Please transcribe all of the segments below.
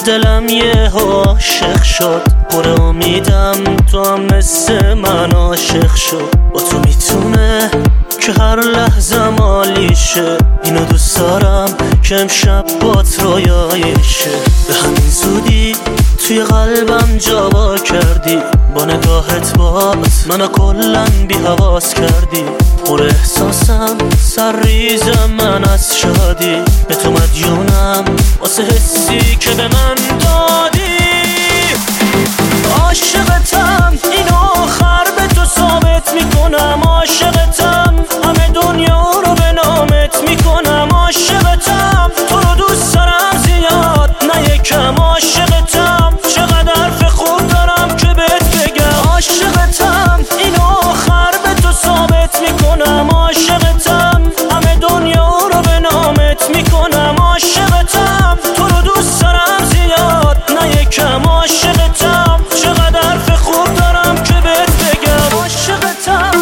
دلم یه عاشق شد، پر امیدم تو هم مثل من عاشق شد. با تو میتونه که هر لحظه مالی شه، اینو دوست دارم که امشب بات رویایشه. به همین زودی توی قلبم جا با کردی، با نگاهت باز منو کلن بی حواس کردی. پر احساسم سر ریزم من از شادی، به تو مدیونم واسه حسی که به من دادی. عاشقتم اینو آخر به تو ثابت میکنم، عاشقتم همه دنیا رو به نامت میکنم. عاشقتم تو رو دوست دارم زیاد نه یکم، عاشقتم چقدر حرف خوب دارم که بهت بگم. عاشقتم اینو آخر به تو ثابت میکنم، عاشقتم همه دنیا رو به نامت میکنم. عاشقتم تو رو دوست دارم زیاد نه یکم، عاشقتم چقدر حرف خوب دارم که بهت بگم. عاشقتم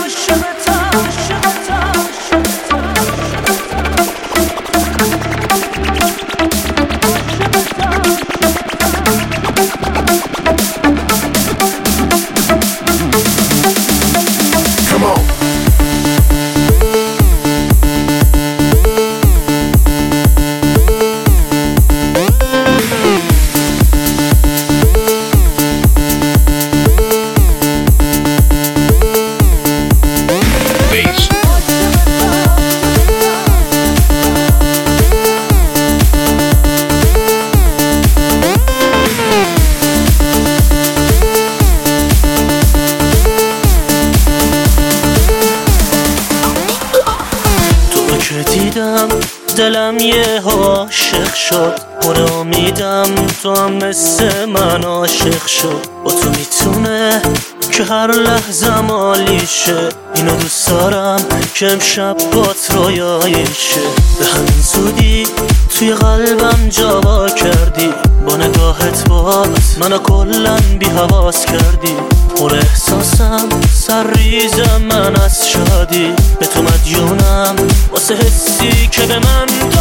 که دیدم دلم یه عاشق شد، پر امیدم تو هم مثل من عاشق شد. با تو میتونه که هر لحظه مالی شه، اینو دوست دارم که امشب بات رویایشه. به همین زودی توی قلبم جا با کردی، با نگاهت باز منو کلن بی حواس کردی. پر احساسم سر ریزم من از شادی، به تو مدیونم واسه حسی که به من